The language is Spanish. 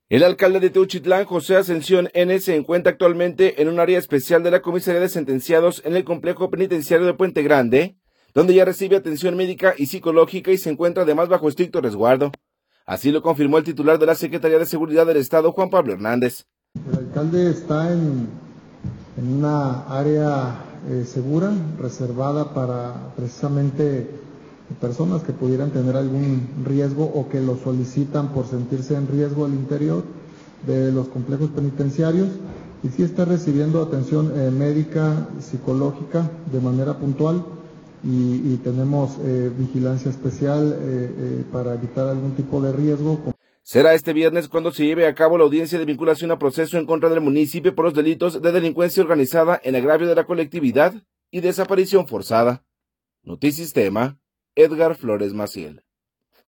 El alcalde de Teuchitlán, José Ascensión N., se encuentra actualmente en un área especial de la Comisaría de Sentenciados en el complejo penitenciario de Puente Grande, donde ya recibe atención médica y psicológica y se encuentra además bajo estricto resguardo. Así lo confirmó el titular de la Secretaría de Seguridad del Estado, Juan Pablo Hernández. El alcalde está en una área segura, reservada para precisamente personas que pudieran tener algún riesgo o que lo solicitan por sentirse en riesgo al interior de los complejos penitenciarios, y sí está recibiendo atención médica, psicológica de manera puntual, y tenemos vigilancia especial para evitar algún tipo de riesgo. Será este viernes cuando se lleve a cabo la audiencia de vinculación a proceso en contra del municipio por los delitos de delincuencia organizada en agravio de la colectividad y desaparición forzada. Notisistema, Edgar Flores Maciel.